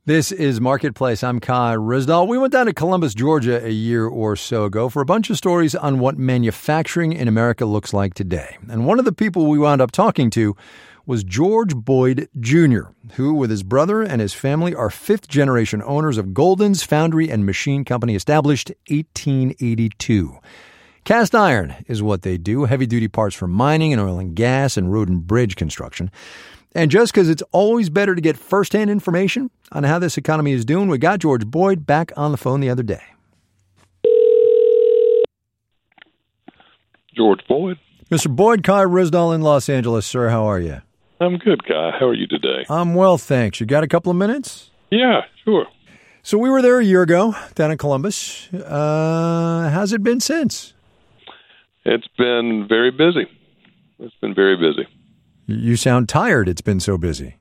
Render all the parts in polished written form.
This is Marketplace. I'm Kai Ryssdal. We went down to Columbus, Georgia a year or so ago for a bunch of stories on what manufacturing in America looks like today. And one of the people we wound up talking to was George Boyd Jr., who, with his brother and his family, are fifth-generation owners of Golden's Foundry and Machine Company, established 1882. Cast iron is what they do, heavy-duty parts for mining and oil and gas and road and bridge construction. And just because it's always better to get firsthand information on how this economy is doing, we got George Boyd back on the phone the other day. George Boyd. Mr. Boyd, Kai Ryssdal in Los Angeles. Sir, how are you? I'm good, Kai. How are you today? I'm well, thanks. You got a couple of minutes? Yeah, sure. So we were there a year ago down in Columbus. How's it been since? It's been very busy. It's been very busy. You sound tired. It's been so busy.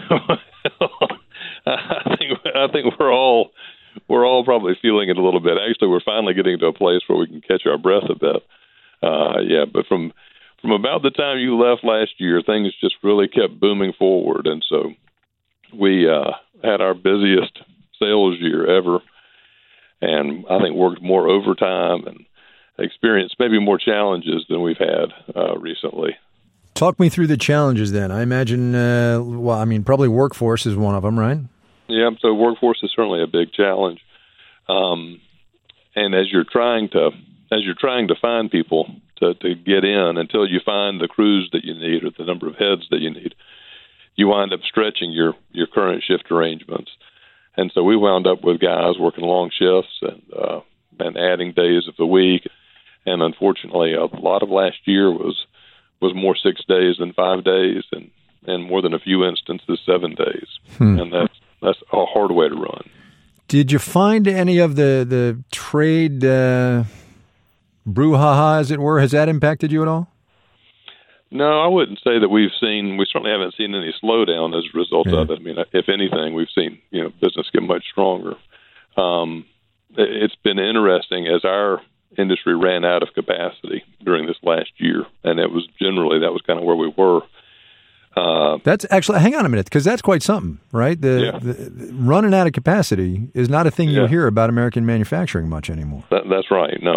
I think we're all probably feeling it a little bit. Actually, we're finally getting to a place where we can catch our breath a bit. But from about the time you left last year, things just really kept booming forward, and so we had our busiest sales year ever, and I think worked more overtime and experienced maybe more challenges than we've had recently. Talk me through the challenges then. I imagine, probably workforce is one of them, right? Yeah, so workforce is certainly a big challenge. And as you're trying to find people to get in until you find the crews that you need or the number of heads that you need, you wind up stretching your current shift arrangements. And so we wound up with guys working long shifts and adding days of the week. And unfortunately, a lot of last year was more 6 days than 5 days, and more than a few instances 7 days. And that's a hard way to run. Did you find any of the trade brouhaha, as it were? Has that impacted you at all? No, I wouldn't say that we certainly haven't seen any slowdown as a result of it. I mean, if anything, we've seen, business get much stronger. It's been interesting as our industry ran out of capacity during this last year, and that was kind of where we were. That's actually, hang on a minute, because that's quite something, right? The running out of capacity is not a thing you hear about American manufacturing much anymore. That's right. No,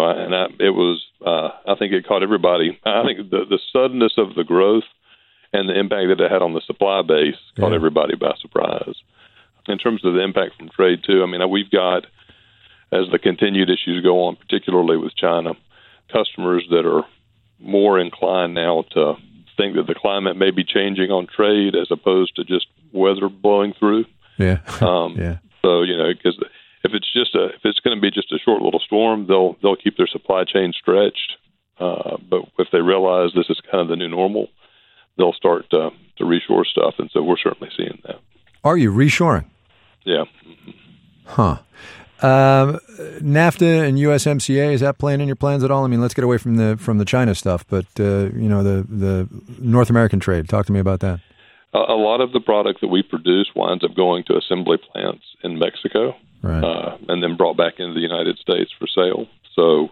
I think it caught everybody. I think the suddenness of the growth and the impact that it had on the supply base caught everybody by surprise. In terms of the impact from trade, too, I mean, we've got, as the continued issues go on, particularly with China, customers that are more inclined now to think that the climate may be changing on trade as opposed to just weather blowing through. Yeah. So, because if it's going to be just a short little storm, they'll keep their supply chain stretched. But if they realize this is kind of the new normal, they'll start to reshore stuff. And so we're certainly seeing that. Are you reshoring? Yeah. Huh. NAFTA and USMCA, is that playing in your plans at all? I mean, let's get away from the China stuff, but the North American trade. Talk to me about that. A lot of the product that we produce winds up going to assembly plants in Mexico, right, and then brought back into the United States for sale. So,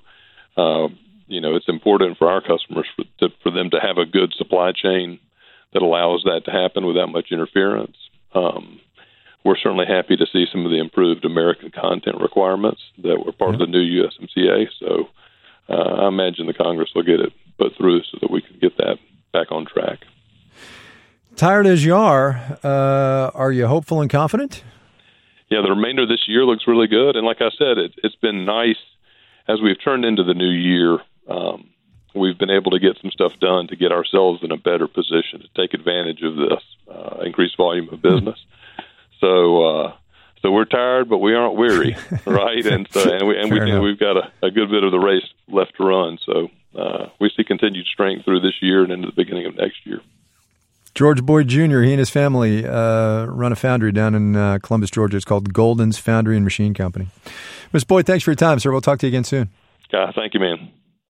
it's important for our customers for them to have a good supply chain that allows that to happen without much interference. We're certainly happy to see some of the improved American content requirements that were part of the new USMCA. So I imagine the Congress will get it put through so that we can get that back on track. Tired as you are you hopeful and confident? Yeah, the remainder of this year looks really good. And like I said, it's been nice as we've turned into the new year. We've been able to get some stuff done to get ourselves in a better position to take advantage of this increased volume of business. So we're tired, but we aren't weary, right? And we think we've got a good bit of the race left to run. So we see continued strength through this year and into the beginning of next year. George Boyd Jr., he and his family run a foundry down in Columbus, Georgia. It's called Golden's Foundry and Machine Company. Mr. Boyd, thanks for your time, sir. We'll talk to you again soon. Thank you, man.